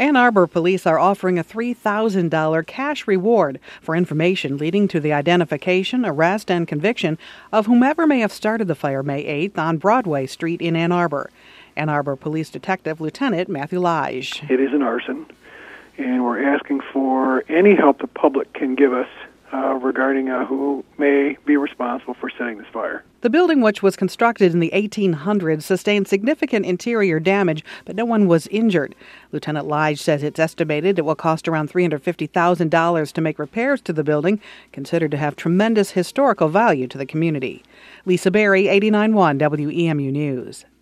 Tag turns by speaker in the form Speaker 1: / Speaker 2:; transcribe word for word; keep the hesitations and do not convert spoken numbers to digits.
Speaker 1: Ann Arbor police are offering a three thousand dollars cash reward for information leading to the identification, arrest, and conviction of whomever may have started the fire May eighth on Broadway Street in Ann Arbor. Ann Arbor Police Detective Lieutenant Matthew Lige.
Speaker 2: It is an arson, and we're asking for any help the public can give us uh, regarding uh, who may be responsible for setting this fire.
Speaker 1: The building, which was constructed in the eighteen hundreds, sustained significant interior damage, but no one was injured. Lieutenant Lige says it's estimated it will cost around three hundred fifty thousand dollars to make repairs to the building, considered to have tremendous historical value to the community. Lisa Berry, eighty-nine point one W E M U News.